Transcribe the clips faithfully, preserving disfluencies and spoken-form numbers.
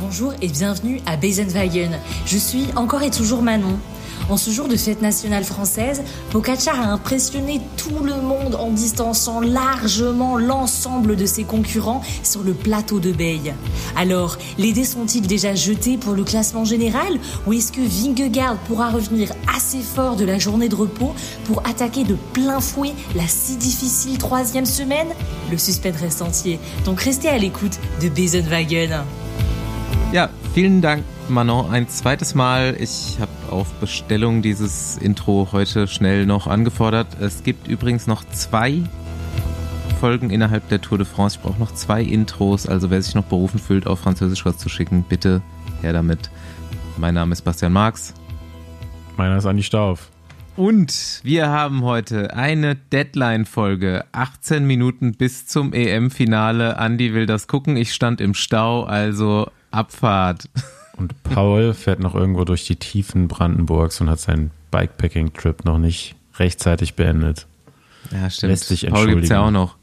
Bonjour et bienvenue à Besenwagen. Je suis encore et toujours Manon. En ce jour de fête nationale française, Pogačar a impressionné tout le monde en distançant largement l'ensemble de ses concurrents sur le plateau de Beille. Alors, les dés sont-ils déjà jetés pour le classement général ou est-ce que Vingegaard pourra revenir assez fort de la journée de repos pour attaquer de plein fouet la si difficile troisième semaine ? Le suspense reste entier, donc restez à l'écoute de Besenwagen. Ja, vielen Dank, Manon, ein zweites Mal. Ich habe auf Bestellung dieses Intro heute schnell noch angefordert. Es gibt übrigens noch zwei Folgen innerhalb der Tour de France. Ich brauche noch zwei Intros, also wer sich noch berufen fühlt, auf Französisch was zu schicken, bitte her damit. Mein Name ist Bastian Marx. Meiner ist Andi Stauf. Und wir haben heute eine Deadline-Folge. achtzehn Minuten bis zum E M-Finale. Andi will das gucken. Ich stand im Stau, also Abfahrt. Und Paul fährt noch irgendwo durch die Tiefen Brandenburgs und hat seinen Bikepacking-Trip noch nicht rechtzeitig beendet. Ja, stimmt. Lässt sich Paul gibt's ja auch noch.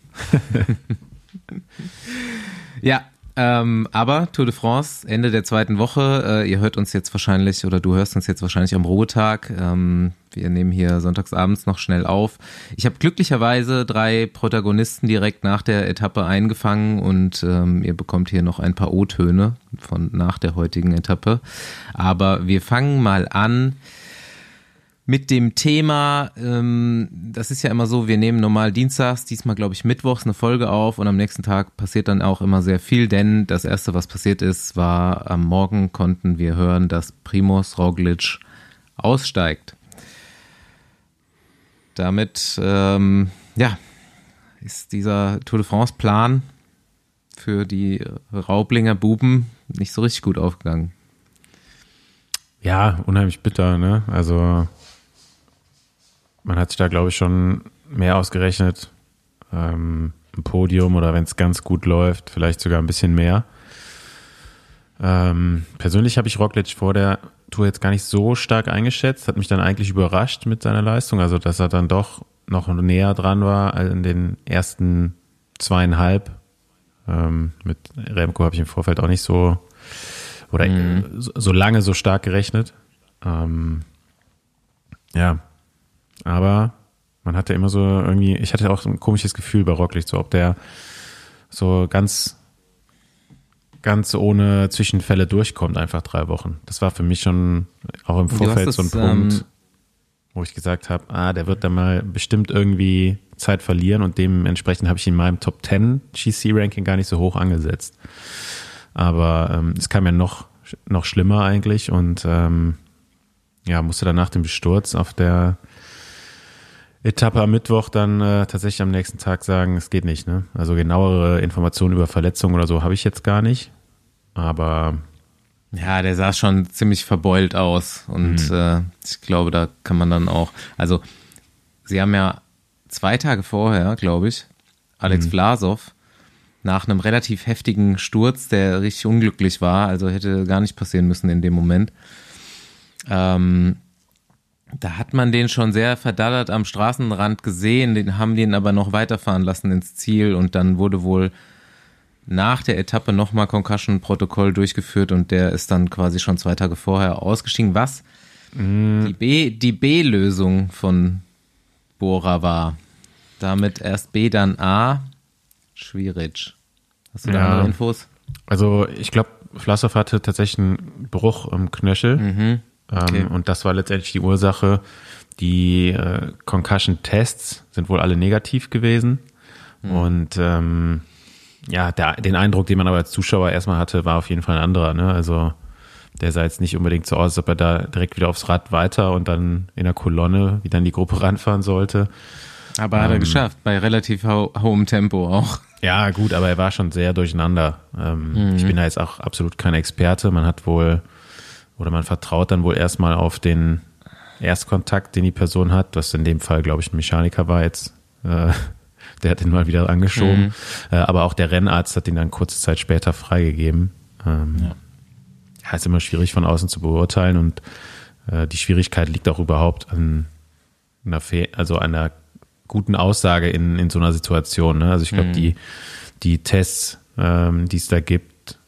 Ja, ähm, aber Tour de France, Ende der zweiten Woche. Äh, ihr hört uns jetzt wahrscheinlich, oder du hörst uns jetzt wahrscheinlich am Ruhetag. Ähm, wir nehmen hier sonntagsabends noch schnell auf. Ich habe glücklicherweise drei Protagonisten direkt nach der Etappe eingefangen und ähm, ihr bekommt hier noch ein paar O-Töne von nach der heutigen Etappe. Aber wir fangen mal an mit dem Thema, ähm, das ist ja immer so, wir nehmen normal dienstags, diesmal glaube ich mittwochs eine Folge auf und am nächsten Tag passiert dann auch immer sehr viel, denn das erste, was passiert ist, war am Morgen konnten wir hören, dass Primož Roglič aussteigt. Damit, ähm, ja, ist dieser Tour de France Plan für die Raublinger Buben nicht so richtig gut aufgegangen. Ja, unheimlich bitter, ne? Also man hat sich da, glaube ich, schon mehr ausgerechnet. Ähm, ein Podium oder wenn es ganz gut läuft, vielleicht sogar ein bisschen mehr. Ähm, persönlich habe ich Roglič vor der Tour jetzt gar nicht so stark eingeschätzt, hat mich dann eigentlich überrascht mit seiner Leistung, also dass er dann doch noch näher dran war als in den ersten zweieinhalb. Ähm, mit Remco habe ich im Vorfeld auch nicht so oder mhm. so, so lange so stark gerechnet. Ähm, ja, aber man hatte immer so irgendwie, ich hatte auch so ein komisches Gefühl bei Roglič, so ob der so ganz ganz ohne Zwischenfälle durchkommt, einfach drei Wochen. Das war für mich schon auch im Vorfeld das, so ein Punkt, ähm, wo ich gesagt habe, ah, der wird da mal bestimmt irgendwie Zeit verlieren und dementsprechend habe ich ihn in meinem Top zehn G C-Ranking gar nicht so hoch angesetzt. Aber ähm, es kam ja noch, noch schlimmer eigentlich und ähm, ja, musste dann nach dem Sturz auf der Etappe am Mittwoch dann äh, tatsächlich am nächsten Tag sagen, es geht nicht, ne? Also genauere Informationen über Verletzungen oder so habe ich jetzt gar nicht, aber ja, der sah schon ziemlich verbeult aus und mhm. äh, ich glaube, da kann man dann auch, also sie haben ja zwei Tage vorher, glaube ich, Alex mhm. Vlasov nach einem relativ heftigen Sturz, der richtig unglücklich war, also hätte gar nicht passieren müssen in dem Moment, ähm, da hat man den schon sehr verdattert am Straßenrand gesehen, den haben den aber noch weiterfahren lassen ins Ziel und dann wurde wohl nach der Etappe nochmal Concussion-Protokoll durchgeführt und der ist dann quasi schon zwei Tage vorher ausgestiegen, was mm. die B, die B-Lösung von Bora war. Damit erst B, dann A, schwierig. Hast du da ja. andere Infos? Also ich glaube, Vlasov hatte tatsächlich einen Bruch im Knöchel. Mhm. Okay. Ähm, und das war letztendlich die Ursache. Die äh, Concussion-Tests sind wohl alle negativ gewesen. Mhm. Und ähm, ja, der, den Eindruck, den man aber als Zuschauer erstmal hatte, war auf jeden Fall ein anderer. Ne? Also der sah jetzt nicht unbedingt so aus, als ob er da direkt wieder aufs Rad weiter und dann in der Kolonne wieder in die Gruppe ranfahren sollte. Aber ähm, hat er geschafft, bei relativ ho- hohem Tempo auch. Ja, gut, aber er war schon sehr durcheinander. Ähm, mhm. Ich bin da jetzt auch absolut kein Experte. Man hat wohl Oder man vertraut dann wohl erstmal auf den Erstkontakt, den die Person hat, was in dem Fall, glaube ich, ein Mechaniker war jetzt. Äh, der hat ihn mal wieder angeschoben. Mhm. Äh, aber auch der Rennarzt hat ihn dann kurze Zeit später freigegeben. Ähm, ja. ja, ist immer schwierig von außen zu beurteilen und äh, die Schwierigkeit liegt auch überhaupt an einer, Fe- also einer guten Aussage in, in so einer Situation. Ne? Also ich glaube, mhm. die, die Tests, ähm, die es da gibt,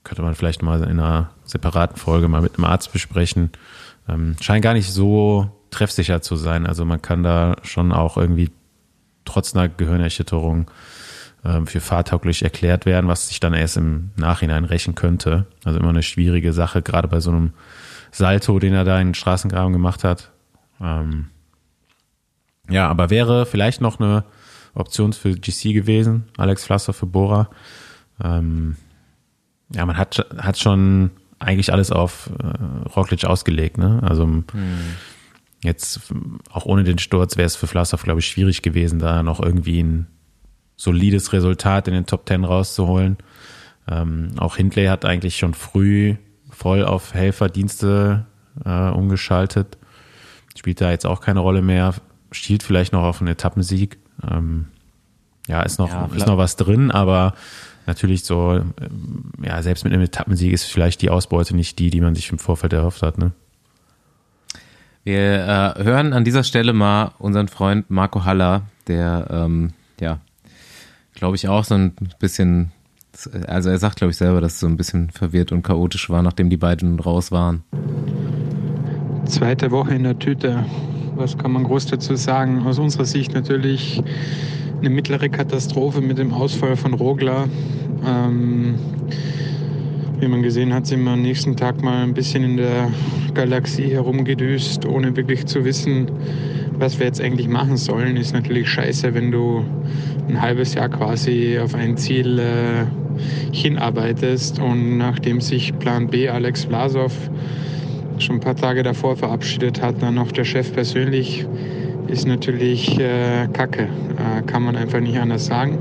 könnte man vielleicht mal in einer separaten Folge mal mit einem Arzt besprechen. Ähm, scheint gar nicht so treffsicher zu sein. Also man kann da schon auch irgendwie trotz einer Gehirnerschütterung ähm, für fahrtauglich erklärt werden, was sich dann erst im Nachhinein rächen könnte. Also immer eine schwierige Sache, gerade bei so einem Salto, den er da in den Straßengraben gemacht hat. Ähm, ja, aber wäre vielleicht noch eine Option für G C gewesen, Alex Vlasov für Bora. Ähm, ja, man hat, hat schon eigentlich alles auf äh, Roglic ausgelegt, ne? Also hm. jetzt auch ohne den Sturz wäre es für Vlasov, glaube ich, schwierig gewesen, da noch irgendwie ein solides Resultat in den Top Ten rauszuholen. Ähm, auch Hindley hat eigentlich schon früh voll auf Helferdienste äh, umgeschaltet. Spielt da jetzt auch keine Rolle mehr. Stiehlt vielleicht noch auf einen Etappensieg. Ähm, ja, ist noch, ja, ist noch was drin, aber natürlich so, ja, selbst mit einem Etappensieg ist vielleicht die Ausbeute nicht die, die man sich im Vorfeld erhofft hat, ne? Wir äh, hören an dieser Stelle mal unseren Freund Marco Haller, der, ähm, ja, glaube ich auch so ein bisschen, also er sagt, glaube ich, selber, dass es so ein bisschen verwirrt und chaotisch war, nachdem die beiden raus waren. Zweite Woche in der Tüte. Was kann man groß dazu sagen? Aus unserer Sicht natürlich eine mittlere Katastrophe mit dem Ausfall von Rogler. Ähm, wie man gesehen hat, sind wir am nächsten Tag mal ein bisschen in der Galaxie herumgedüst, ohne wirklich zu wissen, was wir jetzt eigentlich machen sollen. Ist natürlich scheiße, wenn du ein halbes Jahr quasi auf ein Ziel äh, hinarbeitest und nachdem sich Plan B Alex Vlasov schon ein paar Tage davor verabschiedet hat, dann noch der Chef persönlich, ist natürlich äh, Kacke. Äh, kann man einfach nicht anders sagen.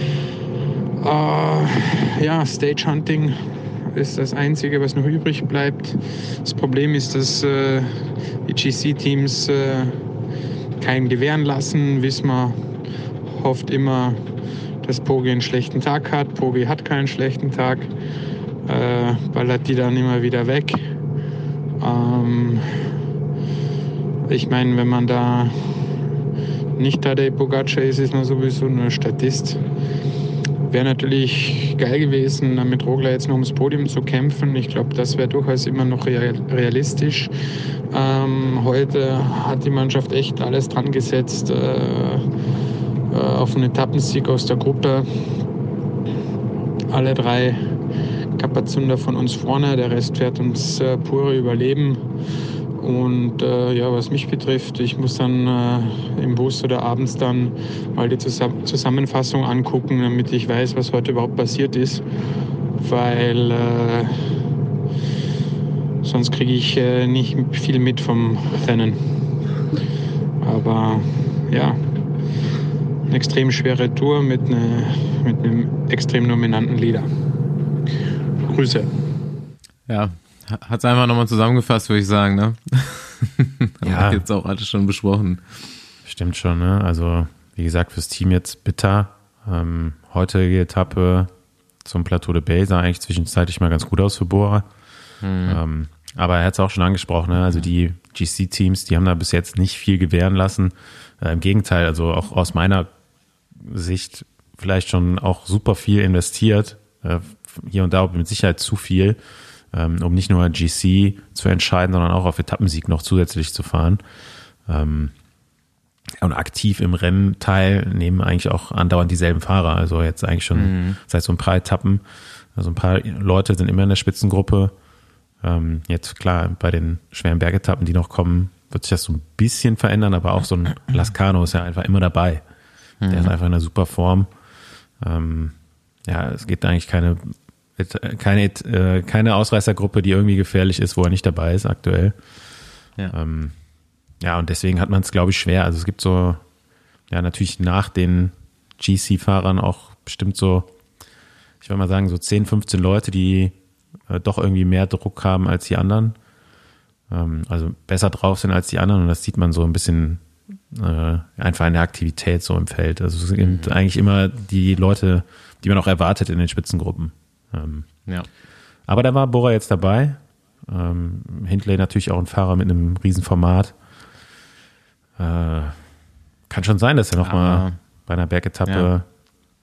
Äh, ja, Stagehunting ist das Einzige, was noch übrig bleibt. Das Problem ist, dass äh, die G C-Teams äh, keinen gewähren lassen. Wismar hofft immer, dass Poggi einen schlechten Tag hat. Poggi hat keinen schlechten Tag. Äh, ballert die dann immer wieder weg. Ähm, ich meine, wenn man da nicht Tadej Pogacar ist, ist man sowieso nur Statist. Wäre natürlich geil gewesen, mit Rogler jetzt noch ums Podium zu kämpfen. Ich glaube, das wäre durchaus immer noch realistisch. Ähm, heute hat die Mannschaft echt alles dran gesetzt äh, auf einen Etappensieg aus der Gruppe. Alle drei Kapazunder von uns vorne, der Rest fährt uns äh, pure Überleben. Und äh, ja, was mich betrifft, ich muss dann äh, im Bus oder abends dann mal die Zusam- Zusammenfassung angucken, damit ich weiß, was heute überhaupt passiert ist. Weil äh, sonst kriege ich äh, nicht viel mit vom Rennen. Aber ja, eine extrem schwere Tour mit, ne, mit einem extrem dominanten Leader. Grüße. Ja, hat es einfach nochmal zusammengefasst, würde ich sagen, ne? Ja. Haben wir jetzt auch alles schon besprochen. Stimmt schon, ne? Also, wie gesagt, fürs Team jetzt bitter. Ähm, heutige Etappe zum Plateau de Bay sah eigentlich zwischenzeitlich mal ganz gut aus für Bora. Mhm. Ähm, aber er hat es auch schon angesprochen, ne? Also die G C-Teams, die haben da bis jetzt nicht viel gewähren lassen. Äh, Im Gegenteil, also auch aus meiner Sicht vielleicht schon auch super viel investiert. Äh, hier und da mit Sicherheit zu viel, ähm, um nicht nur G C zu entscheiden, sondern auch auf Etappensieg noch zusätzlich zu fahren. Ähm, und aktiv im Rennen teilnehmen eigentlich auch andauernd dieselben Fahrer. Also jetzt eigentlich schon mhm. seit so ein paar Etappen. Also ein paar Leute sind immer in der Spitzengruppe. Ähm, jetzt klar, bei den schweren Bergetappen, die noch kommen, wird sich das so ein bisschen verändern, aber auch so ein Lascano ist ja einfach immer dabei. Mhm. Der ist einfach in einer super Form. Ähm, ja, es gibt eigentlich keine keine äh, keine Ausreißergruppe, die irgendwie gefährlich ist, wo er nicht dabei ist aktuell. Ja, ähm, ja und deswegen hat man es, glaube ich, schwer. Also es gibt so, ja natürlich nach den G C-Fahrern auch bestimmt so, ich würde mal sagen, so zehn, fünfzehn Leute, die äh, doch irgendwie mehr Druck haben als die anderen. Ähm, also besser drauf sind als die anderen und das sieht man so ein bisschen äh, einfach in der Aktivität so im Feld. Also es sind mhm. eigentlich immer die Leute, die man auch erwartet in den Spitzengruppen. Ähm, ja. Aber da war Bora jetzt dabei. Ähm, Hindley natürlich auch ein Fahrer mit einem riesen Format. Äh, kann schon sein, dass er nochmal bei einer Bergetappe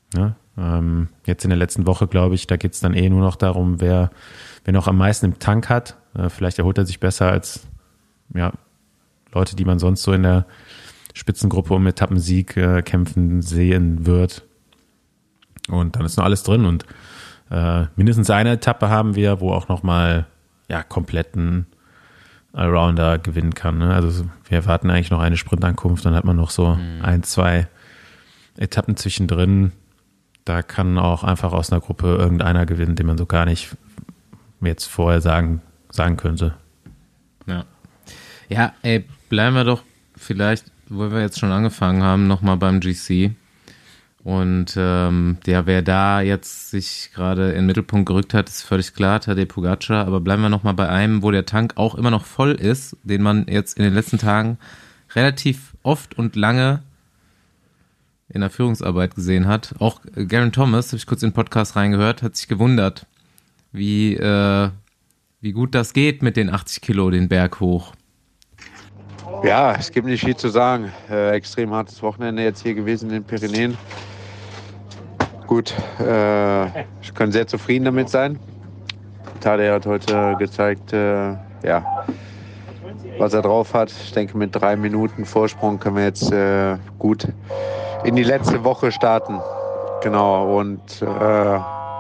Ja, ähm, jetzt in der letzten Woche, glaube ich, da geht es dann eh nur noch darum, wer, wer noch am meisten im Tank hat. Äh, vielleicht erholt er sich besser als ja, Leute, die man sonst so in der Spitzengruppe um Etappensieg äh, kämpfen sehen wird. Und dann ist noch alles drin und äh, mindestens eine Etappe haben wir, wo auch nochmal ja, kompletten Allrounder gewinnen kann. Ne? Also wir erwarten eigentlich noch eine Sprintankunft, dann hat man noch so mhm. ein, zwei Etappen zwischendrin. Da kann auch einfach aus einer Gruppe irgendeiner gewinnen, den man so gar nicht jetzt vorher sagen, sagen könnte. Ja. Ja, ey, bleiben wir doch vielleicht, wo wir jetzt schon angefangen haben, nochmal beim G C. Und ähm, ja, wer da jetzt sich gerade in den Mittelpunkt gerückt hat, ist völlig klar, Tadej Pogačar. Aber bleiben wir nochmal bei einem, wo der Tank auch immer noch voll ist, den man jetzt in den letzten Tagen relativ oft und lange in der Führungsarbeit gesehen hat. Auch Geraint Thomas, habe ich kurz in den Podcast reingehört, hat sich gewundert, wie, äh, wie gut das geht mit den achtzig Kilo den Berg hoch. Ja, es gibt nicht viel zu sagen. Äh, extrem hartes Wochenende jetzt hier gewesen in den Pyrenäen. Gut, äh, ich kann sehr zufrieden damit sein. Tadej hat heute gezeigt, äh, ja, was er drauf hat. Ich denke, mit drei Minuten Vorsprung können wir jetzt äh, gut in die letzte Woche starten. Genau, und äh,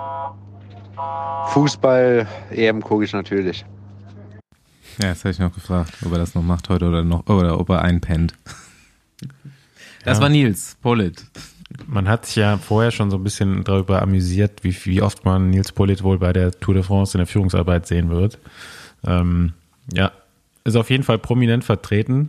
Fußball, E M gucke ich natürlich. Ja, das habe ich noch gefragt, ob er das noch macht heute oder noch oder ob er einpennt. Das ja. war Nils Politt. Man hat sich ja vorher schon so ein bisschen darüber amüsiert, wie, wie oft man Nils Politt wohl bei der Tour de France in der Führungsarbeit sehen wird. Ähm, ja, ist auf jeden Fall prominent vertreten.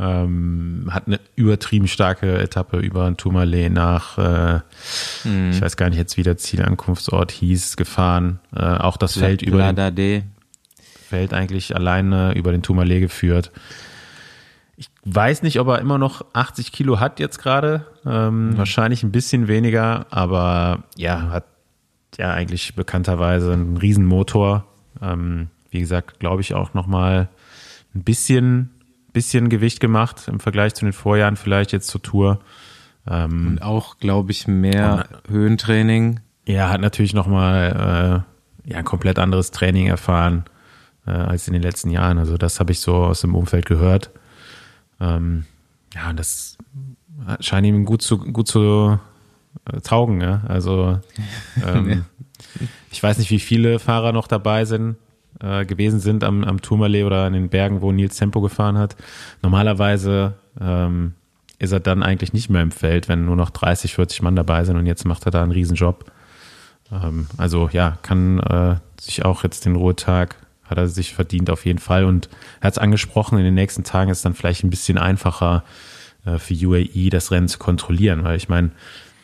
Ähm, hat eine übertrieben starke Etappe über ein Tourmalet nach, äh, hm. ich weiß gar nicht jetzt, wie der Zielankunftsort hieß, gefahren. Äh, auch das La, Feld über den, Feld eigentlich alleine über den Tourmalet geführt. Ich weiß nicht, ob er immer noch achtzig Kilo hat jetzt gerade. Ähm, mhm. Wahrscheinlich ein bisschen weniger, aber ja, hat ja eigentlich bekannterweise einen Riesenmotor. Ähm, wie gesagt, glaube ich auch nochmal ein bisschen, bisschen Gewicht gemacht im Vergleich zu den Vorjahren, vielleicht jetzt zur Tour. Ähm, und auch, glaube ich, mehr und, Höhentraining. Ja, hat natürlich nochmal äh, ja, ein komplett anderes Training erfahren äh, als in den letzten Jahren. Also das habe ich so aus dem Umfeld gehört. Ähm, ja, und das scheint ihm gut zu, gut zu äh, taugen. Ja? Also ähm, ich weiß nicht, wie viele Fahrer noch dabei sind, äh, gewesen sind am, am Tourmalet oder in den Bergen, wo Nils Tempo gefahren hat. Normalerweise ähm, ist er dann eigentlich nicht mehr im Feld, wenn nur noch dreißig, vierzig Mann dabei sind und jetzt macht er da einen Riesenjob. Ähm, also ja, kann äh, sich auch jetzt den Ruhetag hat er sich verdient auf jeden Fall und er hat es angesprochen, in den nächsten Tagen ist es dann vielleicht ein bisschen einfacher äh, für U A E das Rennen zu kontrollieren, weil ich meine,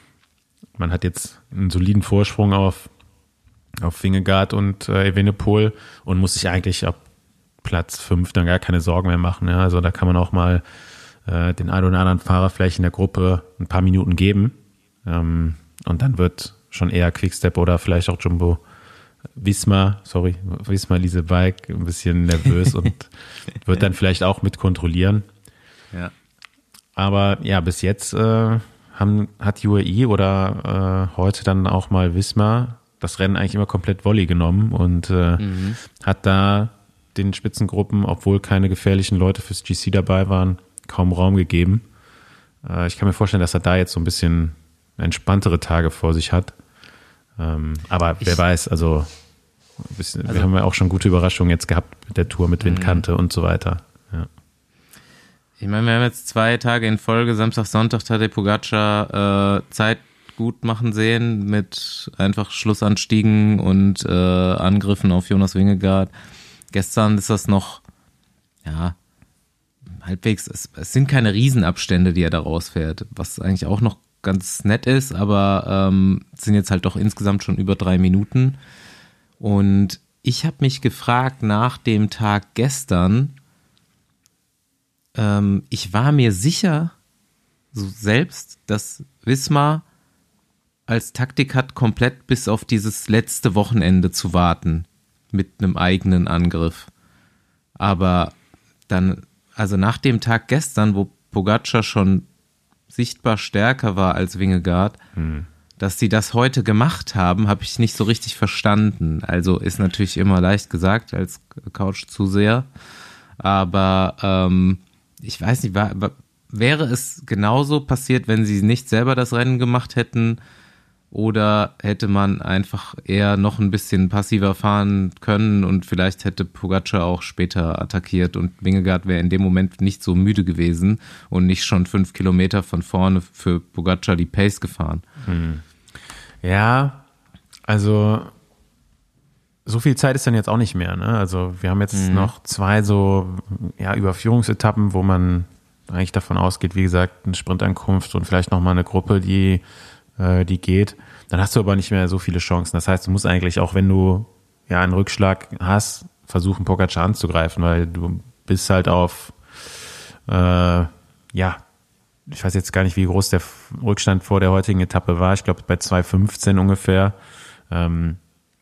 man hat jetzt einen soliden Vorsprung auf, auf Vingegaard und äh, Evenepoel und muss sich eigentlich ab Platz fünf dann gar keine Sorgen mehr machen. Ja? Also da kann man auch mal äh, den einen oder anderen Fahrer vielleicht in der Gruppe ein paar Minuten geben ähm, und dann wird schon eher Quickstep oder vielleicht auch Jumbo Visma, sorry, Visma Lease Bike ein bisschen nervös und wird dann vielleicht auch mit kontrollieren. Ja. Aber ja, bis jetzt äh, haben, hat U A E oder äh, heute dann auch mal Visma das Rennen eigentlich immer komplett Volley genommen und äh, mhm. hat da den Spitzengruppen, obwohl keine gefährlichen Leute fürs G C dabei waren, kaum Raum gegeben. Äh, ich kann mir vorstellen, dass er da jetzt so ein bisschen entspanntere Tage vor sich hat. Ähm, aber ich, wer weiß, also, bisschen, also wir haben ja auch schon gute Überraschungen jetzt gehabt mit der Tour, mit Windkante und so weiter. Ja. Ich meine, wir haben jetzt zwei Tage in Folge, Samstag, Sonntag, Tadej Pogačar äh, Zeit gut machen sehen mit einfach Schlussanstiegen und äh, Angriffen auf Jonas Vingegaard. Gestern ist das noch, ja, halbwegs, es, es sind keine Riesenabstände, die er da rausfährt, was eigentlich auch noch ganz nett ist, aber ähm, sind jetzt halt doch insgesamt schon über drei Minuten. Und ich habe mich gefragt nach dem Tag gestern, ähm, ich war mir sicher, so selbst, dass Visma als Taktik hat, komplett bis auf dieses letzte Wochenende zu warten mit einem eigenen Angriff. Aber dann, also nach dem Tag gestern, wo Pogačar schon sichtbar stärker war als Vingegaard, hm. dass sie das heute gemacht haben, habe ich nicht so richtig verstanden. Also ist natürlich immer leicht gesagt als Couch-Zuseher, aber ähm, ich weiß nicht, war, war, wäre es genauso passiert, wenn sie nicht selber das Rennen gemacht hätten, oder hätte man einfach eher noch ein bisschen passiver fahren können und vielleicht hätte Pogačar auch später attackiert und Vingegaard wäre in dem Moment nicht so müde gewesen und nicht schon fünf Kilometer von vorne für Pogačar die Pace gefahren. Hm. Ja, also so viel Zeit ist dann jetzt auch nicht mehr, ne? Also wir haben jetzt mhm. noch zwei so ja, Überführungsetappen, wo man eigentlich davon ausgeht, wie gesagt, eine Sprintankunft und vielleicht nochmal eine Gruppe, die die geht, dann hast du aber nicht mehr so viele Chancen. Das heißt, du musst eigentlich auch, wenn du ja einen Rückschlag hast, versuchen, Pogačar anzugreifen, weil du bist halt auf, äh, ja, ich weiß jetzt gar nicht, wie groß der Rückstand vor der heutigen Etappe war. Ich glaube, bei zwei fünfzehn ungefähr. Ähm,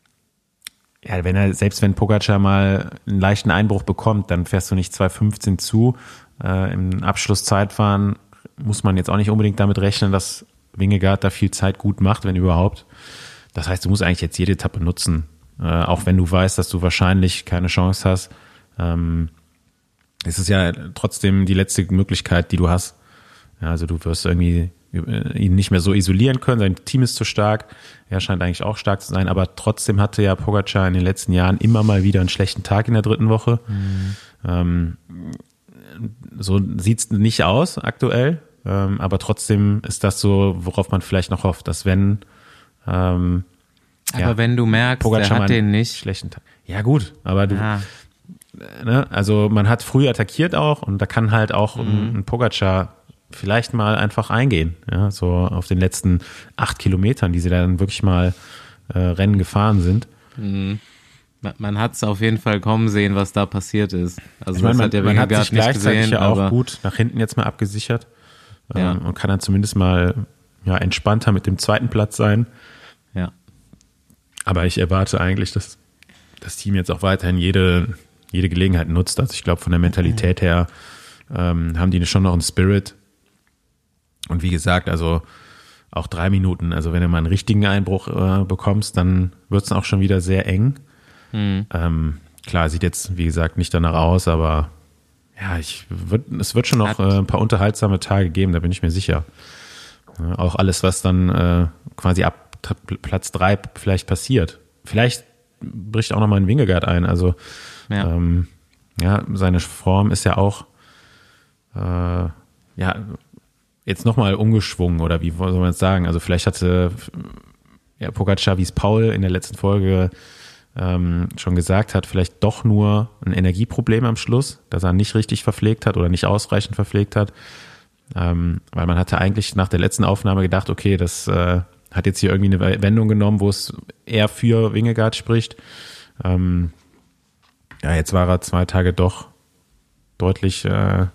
ja, wenn er, selbst wenn Pogačar mal einen leichten Einbruch bekommt, dann fährst du nicht zwei fünfzehn zu. Äh, im Abschlusszeitfahren muss man jetzt auch nicht unbedingt damit rechnen, dass Vingegaard da viel Zeit gut macht, wenn überhaupt. Das heißt, du musst eigentlich jetzt jede Etappe nutzen, äh, auch wenn du weißt, dass du wahrscheinlich keine Chance hast. Ähm, es ist ja trotzdem die letzte Möglichkeit, die du hast. Ja, also du wirst irgendwie ihn nicht mehr so isolieren können, sein Team ist zu stark, er scheint eigentlich auch stark zu sein, aber trotzdem hatte ja Pogačar in den letzten Jahren immer mal wieder einen schlechten Tag in der dritten Woche. Mhm. Ähm, so sieht's nicht aus aktuell. Ähm, aber trotzdem ist das so, worauf man vielleicht noch hofft, dass wenn ähm, aber ja, wenn du merkst, Pogačar er hat den nicht. Schlechten Tag. Ja gut, aber du ah. ne, also man hat früh attackiert auch und da kann halt auch mhm. ein, ein Pogačar vielleicht mal einfach eingehen, ja, so auf den letzten acht Kilometern, die sie dann wirklich mal äh, Rennen gefahren sind. Mhm. Man hat es auf jeden Fall kommen sehen, was da passiert ist. Also ich meine, das man, hat der man hat Vingegaard sich nicht gleichzeitig gesehen, ja auch aber gut nach hinten jetzt mal abgesichert. Ja. Ähm, und kann dann zumindest mal ja, entspannter mit dem zweiten Platz sein. Ja. Aber ich erwarte eigentlich, dass das Team jetzt auch weiterhin jede, jede Gelegenheit nutzt. Also ich glaube, von der Mentalität her ähm, haben die schon noch einen Spirit. Und wie gesagt, also auch drei Minuten. Also wenn du mal einen richtigen Einbruch äh, bekommst, dann wird es auch schon wieder sehr eng. Mhm. Ähm, klar, sieht jetzt, wie gesagt, nicht danach aus, aber ja, ich wird, es wird schon noch äh, ein paar unterhaltsame Tage geben, da bin ich mir sicher. Ja, auch alles, was dann äh, quasi ab t- Platz drei vielleicht passiert. Vielleicht bricht auch nochmal ein Vingegaard ein. Also ja. Ähm, ja, seine Form ist ja auch äh, ja jetzt nochmal umgeschwungen, oder wie soll man das sagen? Also vielleicht hatte ja, Pogačar, wie es Paul in der letzten Folge ähm, schon gesagt hat, vielleicht doch nur ein Energieproblem am Schluss, dass er nicht richtig verpflegt hat oder nicht ausreichend verpflegt hat. Ähm, weil man hatte eigentlich nach der letzten Aufnahme gedacht, okay, das äh, hat jetzt hier irgendwie eine Wendung genommen, wo es eher für Vingegaard spricht. Ähm, ja, jetzt war er zwei Tage doch deutlich, äh,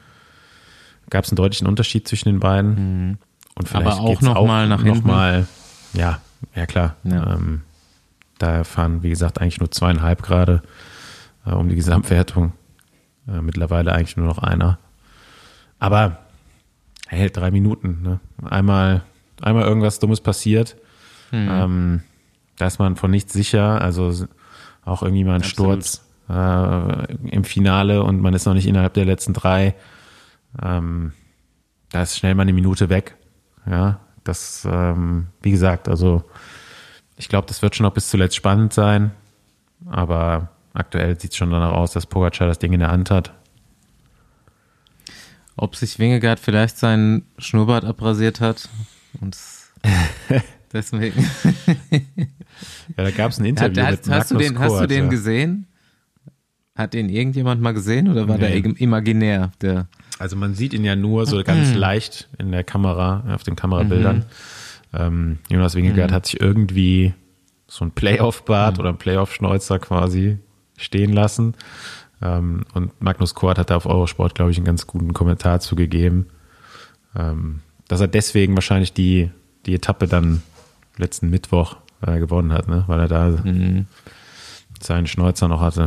gab es einen deutlichen Unterschied zwischen den beiden. Mhm. Und vielleicht aber auch geht's noch auch mal nach noch hinten. mal, ja, ja klar. Ja. Ähm, da fahren, wie gesagt, eigentlich nur zweieinhalb gerade äh, um die Gesamtwertung. Äh, mittlerweile eigentlich nur noch einer. Aber hey, drei Minuten. Ne? Einmal, einmal irgendwas Dummes passiert. Mhm. Ähm, da ist man von nichts sicher. Also auch irgendwie mal ein Absolut. Sturz äh, im Finale und man ist noch nicht innerhalb der letzten drei. Ähm, da ist schnell mal eine Minute weg. Ja, das, ähm, wie gesagt, also ich glaube, das wird schon noch bis zuletzt spannend sein, aber aktuell sieht es schon danach aus, dass Pogačar das Ding in der Hand hat. Ob sich Vingegaard vielleicht seinen Schnurrbart abrasiert hat und deswegen. Ja, da gab es ein Interview hat, mit hast, hast du Magnus den, hast du Kort, den ja. gesehen? Hat den irgendjemand mal gesehen oder war Nee. der im- imaginär? Der Also man sieht ihn ja nur so ganz leicht in der Kamera, auf den Kamerabildern. Mhm. Ähm, Jonas Vingegaard Mhm. hat sich irgendwie so ein Playoff-Bart Mhm. oder ein Playoff-Schnäuzer quasi stehen lassen. Ähm, und Magnus Kort hat da auf Eurosport, glaube ich, einen ganz guten Kommentar zugegeben, ähm, dass er deswegen wahrscheinlich die, die Etappe dann letzten Mittwoch äh, gewonnen hat, ne? Weil er da Mhm. seinen Schnäuzer noch hatte.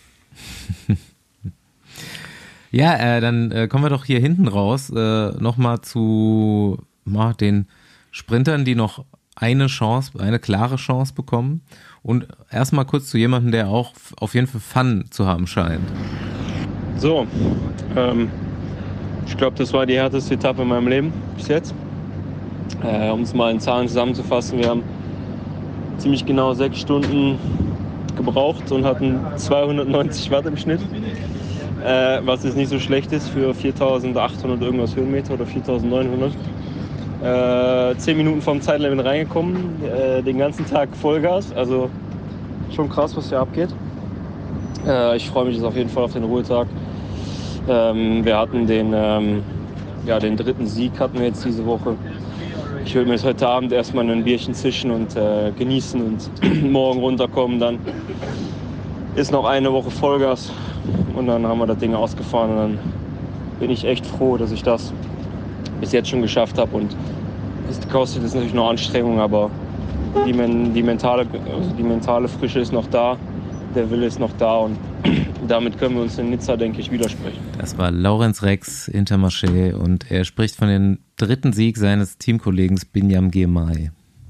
Ja, äh, dann äh, kommen wir doch hier hinten raus äh, nochmal zu mal den Sprintern, die noch eine Chance, eine klare Chance bekommen. Und erstmal kurz zu jemandem, der auch auf jeden Fall Fun zu haben scheint. So, ähm, ich glaube, das war die härteste Etappe in meinem Leben bis jetzt. Äh, um es mal in Zahlen zusammenzufassen, wir haben ziemlich genau sechs Stunden gebraucht und hatten zweihundertneunzig Watt im Schnitt, äh, was jetzt nicht so schlecht ist für viertausendachthundert irgendwas Höhenmeter oder viertausendneunhundert. Äh, zehn Minuten vom Zeitlimit reingekommen, äh, den ganzen Tag Vollgas, also schon krass, was hier abgeht. Äh, ich freue mich jetzt auf jeden Fall auf den Ruhetag. Ähm, wir hatten den, ähm, ja, den dritten Sieg hatten wir jetzt diese Woche. Ich würde mir jetzt heute Abend erstmal ein Bierchen zischen und äh, genießen und morgen runterkommen. Dann ist noch eine Woche Vollgas und dann haben wir das Ding ausgefahren. Und dann bin ich echt froh, dass ich das bis jetzt schon geschafft habe. Und es kostet jetzt natürlich noch Anstrengung, aber die, die, mentale, also die mentale Frische ist noch da, der Wille ist noch da und damit können wir uns in Nizza, denke ich, widersprechen. Das war Laurenz Rex, Intermarché, und er spricht von dem dritten Sieg seines Teamkollegen Binyam Girmay.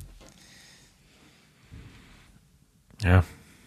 Ja,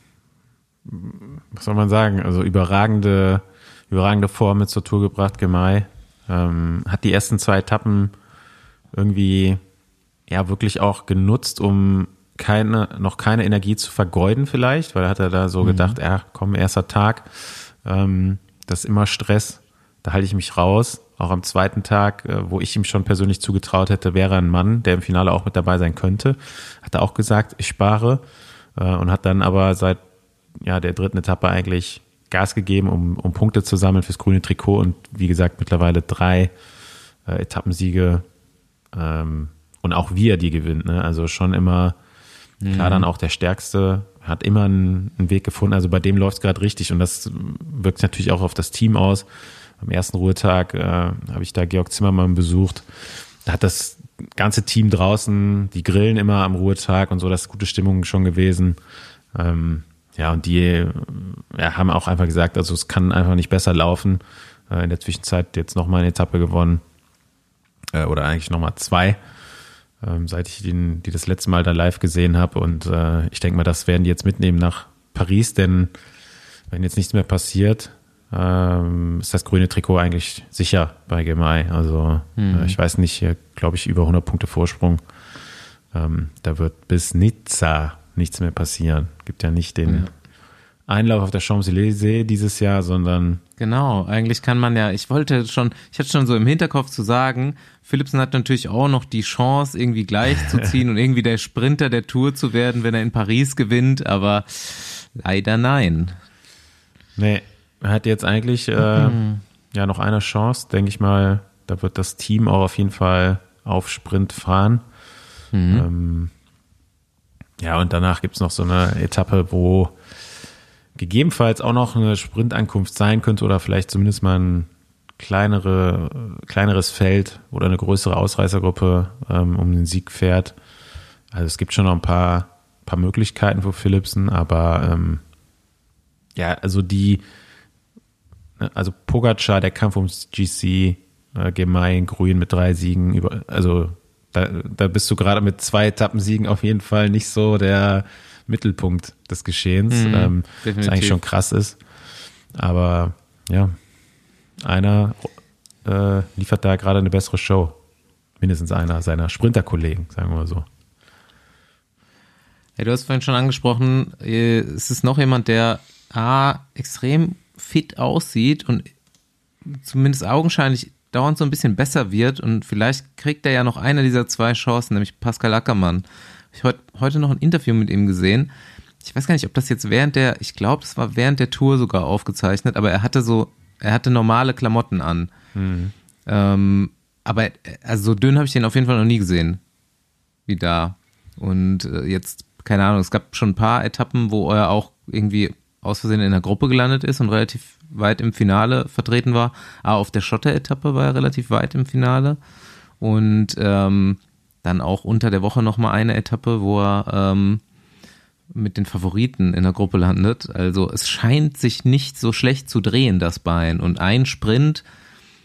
was soll man sagen? Also überragende, überragende Form mit zur Tour gebracht, Girmay. Ähm, hat die ersten zwei Etappen irgendwie ja wirklich auch genutzt, um keine, noch keine Energie zu vergeuden vielleicht, weil er hat er da so mhm. gedacht, ja komm, erster Tag, ähm, das ist immer Stress, da halte ich mich raus. Auch am zweiten Tag, äh, wo ich ihm schon persönlich zugetraut hätte, wäre ein Mann, der im Finale auch mit dabei sein könnte, hat er auch gesagt, ich spare, äh, und hat dann aber seit ja der dritten Etappe eigentlich Gas gegeben, um, um Punkte zu sammeln fürs grüne Trikot und wie gesagt mittlerweile drei äh, Etappensiege, ähm, und auch wie er die gewinnt, ne? Also schon immer klar, dann auch der Stärkste, hat immer einen, einen Weg gefunden. Also bei dem läuft es gerade richtig und das wirkt natürlich auch auf das Team aus. Am ersten Ruhetag äh, habe ich da Georg Zimmermann besucht. Da hat das ganze Team draußen, die grillen immer am Ruhetag und so, das ist gute Stimmung schon gewesen. Ähm, ja, und die ja, haben auch einfach gesagt, also es kann einfach nicht besser laufen. Äh, in der Zwischenzeit jetzt nochmal eine Etappe gewonnen. Äh, oder eigentlich nochmal zwei. Ähm, seit ich den, die das letzte Mal da live gesehen habe. Und äh, ich denke mal, das werden die jetzt mitnehmen nach Paris, denn wenn jetzt nichts mehr passiert, ähm, ist das grüne Trikot eigentlich sicher bei Girmay. Also mhm. äh, ich weiß nicht, glaube ich, über hundert Punkte Vorsprung. Ähm, da wird bis Nizza nichts mehr passieren. Gibt ja nicht den ja. Einlauf auf der Champs-Élysées dieses Jahr, sondern genau, eigentlich kann man ja, ich wollte schon, ich hatte schon so im Hinterkopf zu sagen, Philipsen hat natürlich auch noch die Chance, irgendwie gleich zu ziehen und irgendwie der Sprinter der Tour zu werden, wenn er in Paris gewinnt, aber leider nein. Nee, er hat jetzt eigentlich äh, mhm. ja noch eine Chance, denke ich mal, da wird das Team auch auf jeden Fall auf Sprint fahren. Mhm. Ähm, ja, und danach gibt's noch so eine Etappe, wo gegebenenfalls auch noch eine Sprintankunft sein könnte oder vielleicht zumindest mal ein kleinere, kleineres Feld oder eine größere Ausreißergruppe ähm, um den Sieg fährt. Also es gibt schon noch ein paar, paar Möglichkeiten für Philipsen, aber ähm, ja, also die, also Pogačar, der Kampf ums G C, äh, Girmay in Grün mit drei Siegen, über, also da, da bist du gerade mit zwei Etappensiegen auf jeden Fall nicht so der Mittelpunkt des Geschehens, mhm, ähm, was eigentlich schon krass ist. Aber ja, einer äh, liefert da gerade eine bessere Show. Mindestens einer seiner Sprinterkollegen, sagen wir mal so. Ja, du hast vorhin schon angesprochen, es ist noch jemand, der A, extrem fit aussieht und zumindest augenscheinlich dauernd so ein bisschen besser wird und vielleicht kriegt er ja noch eine dieser zwei Chancen, nämlich Pascal Ackermann. Ich habe heute noch ein Interview mit ihm gesehen. Ich weiß gar nicht, ob das jetzt während der, ich glaube, das war während der Tour sogar aufgezeichnet, aber er hatte so, er hatte normale Klamotten an. Mhm. Ähm, aber also so dünn habe ich den auf jeden Fall noch nie gesehen, wie da. Und äh, jetzt, keine Ahnung, es gab schon ein paar Etappen, wo er auch irgendwie aus Versehen in der Gruppe gelandet ist und relativ weit im Finale vertreten war. Aber auf der Schotter-Etappe war er relativ weit im Finale. Und ähm, dann auch unter der Woche nochmal eine Etappe, wo er ähm, mit den Favoriten in der Gruppe landet. Also es scheint sich nicht so schlecht zu drehen, das Bein. Und ein Sprint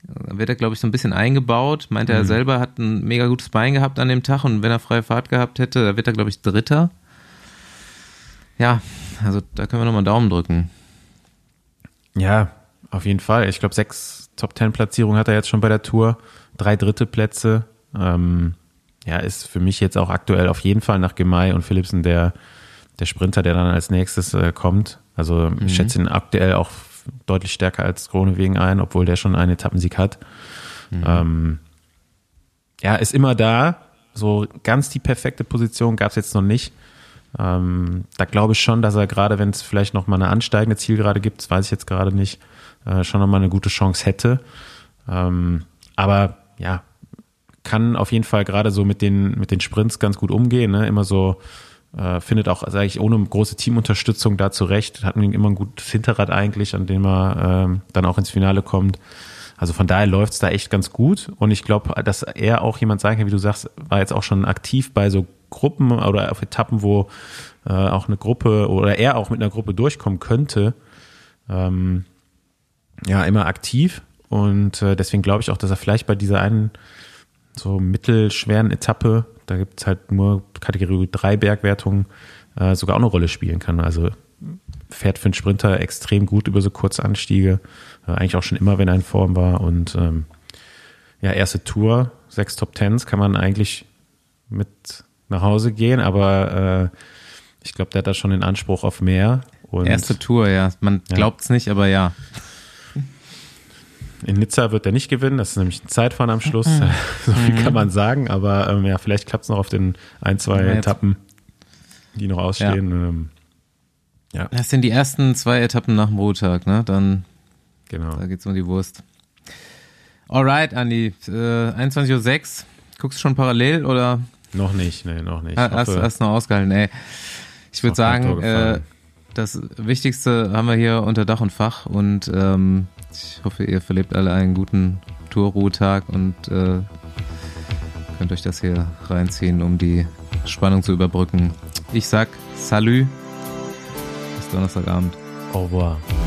Da wird er, glaube ich, so ein bisschen eingebaut. Meinte er Mhm. selber, hat ein mega gutes Bein gehabt an dem Tag und wenn er freie Fahrt gehabt hätte, da wird er, glaube ich, Dritter. Ja, also da können wir nochmal einen Daumen drücken. Ja, auf jeden Fall. Ich glaube, sechs Top-Ten-Platzierungen hat er jetzt schon bei der Tour. Drei dritte Plätze. Ähm, ja, ist für mich jetzt auch aktuell auf jeden Fall nach Girmay und Philipsen der, der Sprinter, der dann als nächstes äh, kommt. Also ich schätze ihn aktuell auch deutlich stärker als Groenewegen ein, obwohl der schon einen Etappensieg hat. Mhm. Ähm, ja, ist immer da. So ganz die perfekte Position gab es jetzt noch nicht. Ähm, da glaube ich schon, dass er gerade, wenn es vielleicht noch mal eine ansteigende Zielgerade gibt, das weiß ich jetzt gerade nicht, äh, schon noch mal eine gute Chance hätte. Ähm, aber ja, kann auf jeden Fall gerade so mit den, mit den Sprints ganz gut umgehen, ne? Immer so, äh, findet auch, sage ich, ohne große Teamunterstützung da zurecht, hat immer ein gutes Hinterrad eigentlich, an dem er ähm, dann auch ins Finale kommt. Also von daher läuft es da echt ganz gut und ich glaube, dass er auch jemand sein kann, wie du sagst, war jetzt auch schon aktiv bei so Gruppen oder auf Etappen, wo äh, auch eine Gruppe oder er auch mit einer Gruppe durchkommen könnte. Ähm, ja, immer aktiv und äh, deswegen glaube ich auch, dass er vielleicht bei dieser einen so mittelschweren Etappe, da gibt es halt nur Kategorie drei Bergwertungen, äh, sogar auch eine Rolle spielen kann. Also fährt für einen Sprinter extrem gut über so kurze Anstiege, äh, eigentlich auch schon immer, wenn er in Form war und ähm, ja, erste Tour, sechs Top Tens kann man eigentlich mit nach Hause gehen, aber äh, ich glaube, der hat da schon den Anspruch auf mehr. Und Erste Tour, ja. Man Ja. glaubt es nicht, aber ja. in Nizza wird er nicht gewinnen, das ist nämlich ein Zeitfahren am Schluss, so viel kann man sagen, aber ähm, ja, vielleicht klappt es noch auf den ein, zwei Ja, jetzt- Etappen, die noch ausstehen. Ähm, ja, Das sind die ersten zwei Etappen nach dem Ruhetag, ne? Dann, genau. da geht's um die Wurst. Alright, Andi, äh, einundzwanzig Uhr sechs. Guckst du schon parallel oder Noch nicht, nee, noch nicht. Ich hast, hoffe, hast du noch ausgehalten? Ey, ich würde Ist noch kein sagen, Tor äh, gefallen. das Wichtigste haben wir hier unter Dach und Fach und ähm, ich hoffe, ihr verlebt alle einen guten Tourruhetag und äh, könnt euch das hier reinziehen, um die Spannung zu überbrücken. Ich sag Salü, bis Donnerstagabend. Au revoir.